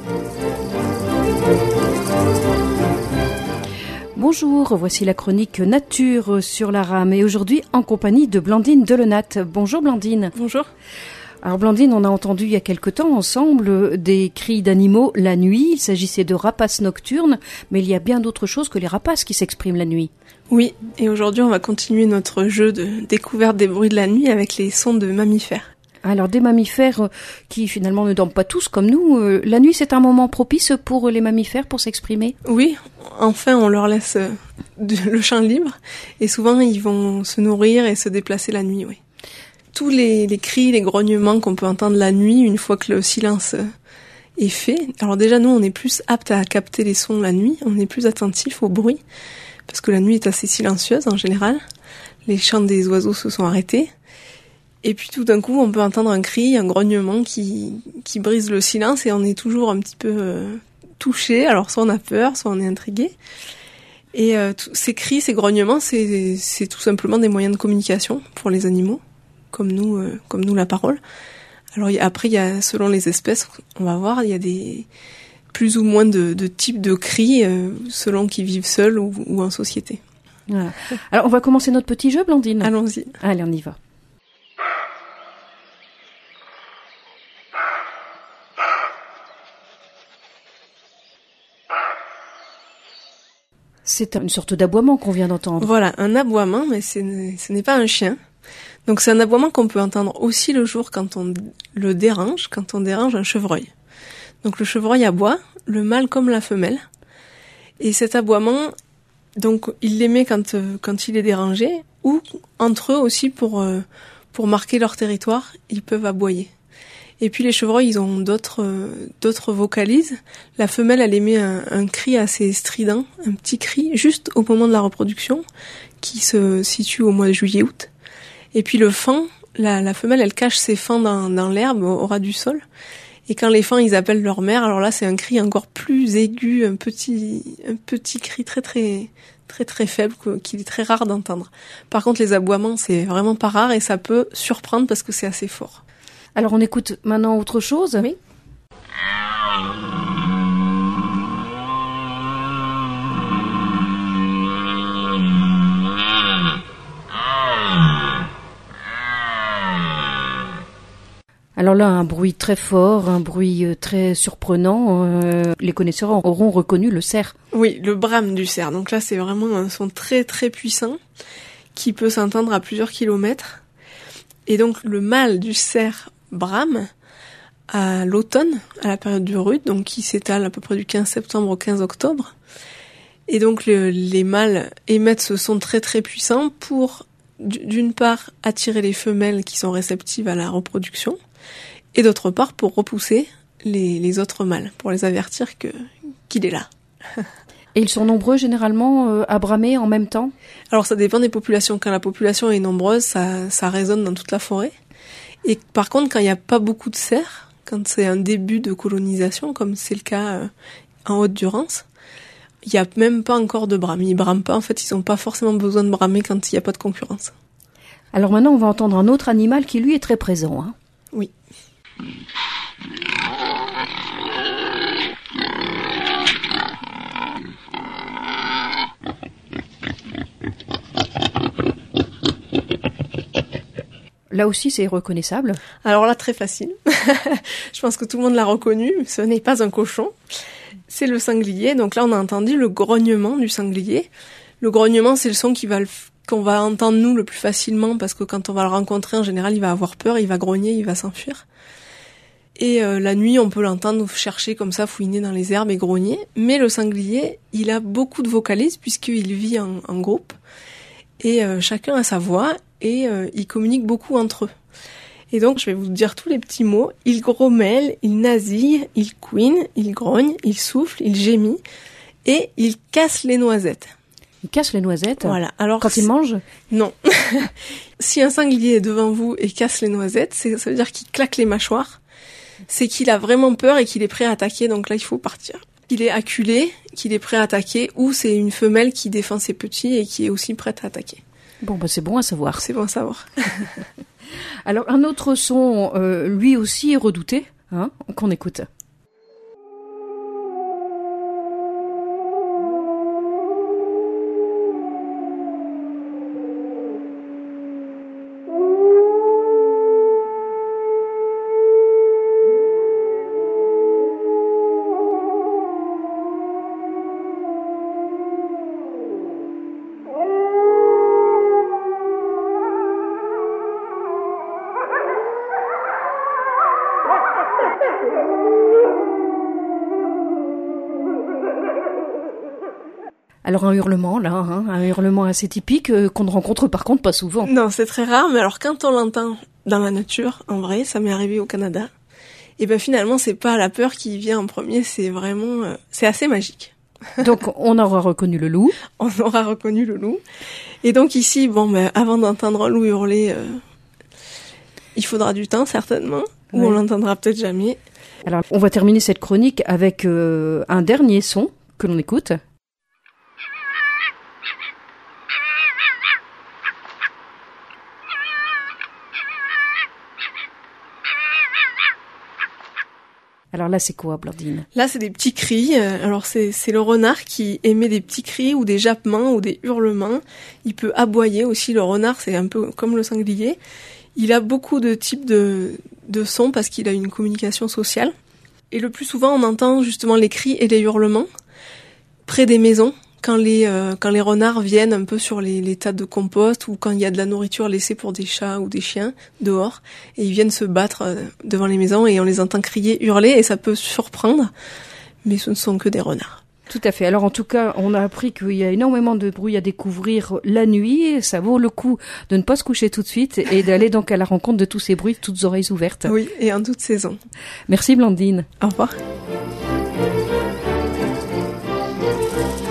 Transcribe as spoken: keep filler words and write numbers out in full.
Bonjour, voici la chronique Nature sur la rame et aujourd'hui en compagnie de Blandine Delenat. Bonjour Blandine. Bonjour. Alors Blandine, on a entendu il y a quelque temps ensemble des cris d'animaux la nuit. Il s'agissait de rapaces nocturnes, mais il y a bien d'autres choses que les rapaces qui s'expriment la nuit. Oui, et aujourd'hui on va continuer notre jeu de découverte des bruits de la nuit avec les sons de mammifères. Alors des mammifères qui finalement ne dorment pas tous comme nous, euh, la nuit c'est un moment propice pour les mammifères pour s'exprimer? Oui, enfin on leur laisse euh, le champ libre et souvent ils vont se nourrir et se déplacer la nuit, oui. Tous les, les cris, les grognements qu'on peut entendre la nuit une fois que le silence est fait. Alors déjà nous on est plus aptes à capter les sons la nuit, on est plus attentifs au bruit parce que la nuit est assez silencieuse en général. Les chants des oiseaux se sont arrêtés. Et puis tout d'un coup, on peut entendre un cri, un grognement qui, qui brise le silence et on est toujours un petit peu euh, touché. Alors soit on a peur, soit on est intrigué. Et euh, t- ces cris, ces grognements, c'est, c'est tout simplement des moyens de communication pour les animaux, comme nous, euh, comme nous la parole. Alors y a, après, il y a selon les espèces, on va voir, il y a des plus ou moins de, de types de cris euh, selon qu'ils vivent seuls ou, ou en société. Voilà. Alors on va commencer notre petit jeu, Blandine. Allons-y. Allez, on y va. C'est une sorte d'aboiement qu'on vient d'entendre. Voilà, un aboiement, mais c'est, ce n'est pas un chien. Donc c'est un aboiement qu'on peut entendre aussi le jour quand on le dérange, quand on dérange un chevreuil. Donc le chevreuil aboie, le mâle comme la femelle. Et cet aboiement, donc il l'émet quand euh, quand il est dérangé, ou entre eux aussi pour euh, pour marquer leur territoire, ils peuvent aboyer. Et puis les chevreuils, ils ont d'autres euh, d'autres vocalises. La femelle, elle émet un, un cri assez strident, un petit cri juste au moment de la reproduction, qui se situe au mois de juillet-août. Et puis le faon, la, la femelle, elle cache ses faons dans, dans l'herbe, au, au ras du sol. Et quand les faons, ils appellent leur mère, alors là, c'est un cri encore plus aigu, un petit un petit cri très très très très faible qu'il est très rare d'entendre. Par contre, les aboiements, c'est vraiment pas rare et ça peut surprendre parce que c'est assez fort. Alors on écoute maintenant autre chose. Oui. Alors là, un bruit très fort, un bruit très surprenant. Euh, les connaisseurs auront reconnu le cerf. Oui, le brame du cerf. Donc là, c'est vraiment un son très très puissant qui peut s'entendre à plusieurs kilomètres. Et donc le mâle du cerf brame à l'automne, à la période du rude, donc qui s'étale à peu près du quinze septembre au quinze octobre. Et donc le, les mâles émettent ce son très très puissant pour, d'une part, attirer les femelles qui sont réceptives à la reproduction, et d'autre part pour repousser les, les autres mâles, pour les avertir que qu'il est là. Et ils sont nombreux généralement euh, à bramer en même temps? Alors ça dépend des populations. Quand la population est nombreuse, ça, ça résonne dans toute la forêt. Et par contre, quand il n'y a pas beaucoup de cerfs, quand c'est un début de colonisation, comme c'est le cas euh, en Haute-Durance, il n'y a même pas encore de brame. Ils brament pas. En fait, ils n'ont pas forcément besoin de bramer quand il n'y a pas de concurrence. Alors maintenant, on va entendre un autre animal qui, lui, est très présent. Hein. Oui. Là aussi, c'est reconnaissable. Alors là, très facile. Je pense que tout le monde l'a reconnu. Ce n'est pas un cochon. C'est le sanglier. Donc là, on a entendu le grognement du sanglier. Le grognement, c'est le son qui va le, qu'on va entendre nous le plus facilement parce que quand on va le rencontrer, en général, il va avoir peur, il va grogner, il va s'enfuir. Et euh, la nuit, on peut l'entendre chercher comme ça, fouiner dans les herbes et grogner. Mais le sanglier, il a beaucoup de vocalises puisqu'il vit en, en groupe. Et euh, chacun a sa voix et euh, ils communiquent beaucoup entre eux. Et donc, je vais vous dire tous les petits mots. Il grommelle, il nasille, il couine, il grogne, il souffle, il gémit et il casse les noisettes. Il casse les noisettes. Voilà. Alors quand il mange? Non. Si un sanglier est devant vous et casse les noisettes, c'est, ça veut dire qu'il claque les mâchoires. C'est qu'il a vraiment peur et qu'il est prêt à attaquer. Donc là, il faut partir. Qu'il est acculé, qu'il est prêt à attaquer, ou c'est une femelle qui défend ses petits et qui est aussi prête à attaquer. Bon, bah c'est bon à savoir. C'est bon à savoir. Alors, un autre son, euh, lui aussi redouté, hein, qu'on écoute. Alors un hurlement, là, hein, un hurlement assez typique euh, qu'on ne rencontre par contre pas souvent. Non, c'est très rare, mais alors quand on l'entend dans la nature, en vrai, ça m'est arrivé au Canada, et ben finalement c'est pas la peur qui vient en premier, c'est vraiment, euh, c'est assez magique. Donc on aura reconnu le loup. On aura reconnu le loup. Et donc ici, bon, ben avant d'entendre un loup hurler, euh, il faudra du temps certainement, ou Ouais. on l'entendra peut-être jamais. Alors on va terminer cette chronique avec euh, un dernier son que l'on écoute. Alors là, c'est quoi, Blandine? Là, c'est des petits cris. Euh, Alors, c'est, c'est le renard qui émet des petits cris ou des jappements ou des hurlements. Il peut aboyer aussi. Le renard, c'est un peu comme le sanglier. Il a beaucoup de types de, de sons parce qu'il a une communication sociale. Et le plus souvent, on entend justement les cris et les hurlements près des maisons. Quand les, euh, quand les renards viennent un peu sur les, les tas de compost ou quand il y a de la nourriture laissée pour des chats ou des chiens dehors et ils viennent se battre euh, devant les maisons et on les entend crier, hurler et ça peut surprendre, mais ce ne sont que des renards. Tout à fait. Alors en tout cas, on a appris qu'il y a énormément de bruit à découvrir la nuit. Ça vaut le coup de ne pas se coucher tout de suite et d'aller donc à la rencontre de tous ces bruits, toutes oreilles ouvertes. Oui, et en toute saison. Merci Blandine. Au revoir.